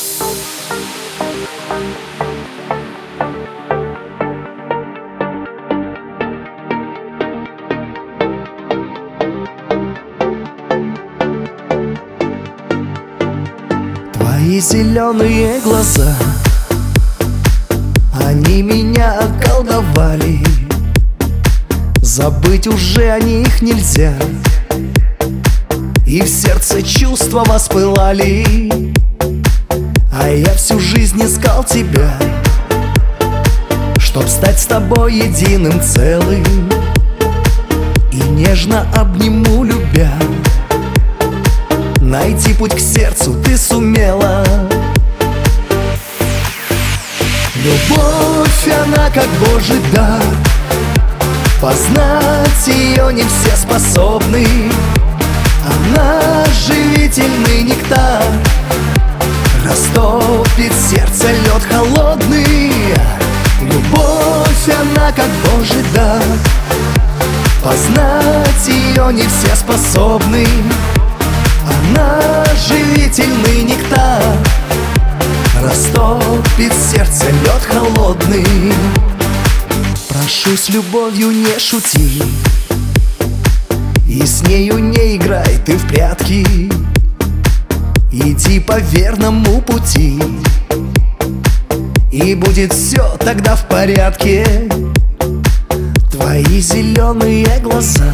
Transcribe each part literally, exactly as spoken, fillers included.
Твои зеленые глаза, они меня околдовали. Забыть уже о них нельзя, и в сердце чувства воспылали. А я всю жизнь искал тебя, чтоб стать с тобой единым целым, и нежно обниму, любя. Найти путь к сердцу ты сумела. Любовь, она как Божий дар, познать ее не все способны. Она живительный нектар, растопит сердце лед холодный. Любовь, она как Божий дар, познать ее не все способны. Она живительный нектар, растопит сердце лед холодный. Прошу, с любовью не шути, и с нею не играй ты в прятки. Иди по верному пути, и будет все тогда в порядке. Твои зеленые глаза,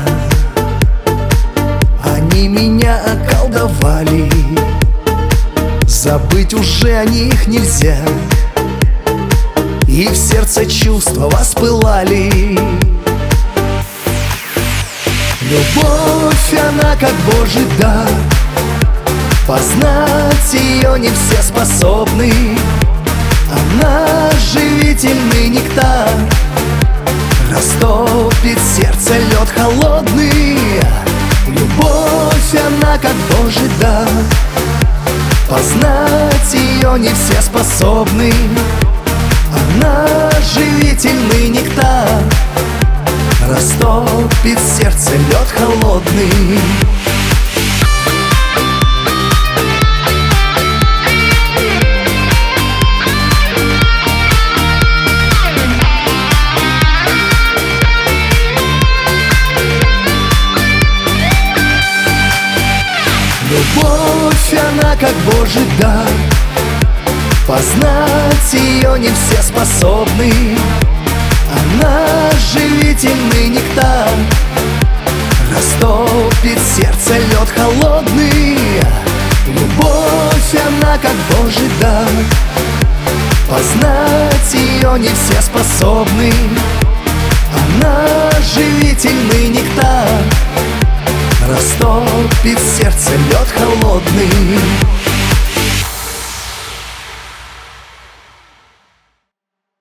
они меня околдовали. Забыть уже о них нельзя, и в сердце чувства воспылали. Любовь, она как Божий дар, познать ее не все способны. Она живительный нектар, растопит сердце лед холодный. Любовь, она как Божий дар, познать ее не все способны. Она живительный нектар, растопит сердце лед холодный. Любовь, она как Божий дар, познать ее не все способны. Она живительный нектар, растопит сердце лед холодный. Любовь, она как Божий дар, познать ее не все способны. Она живительный нектар, растопит сердце лед холодный.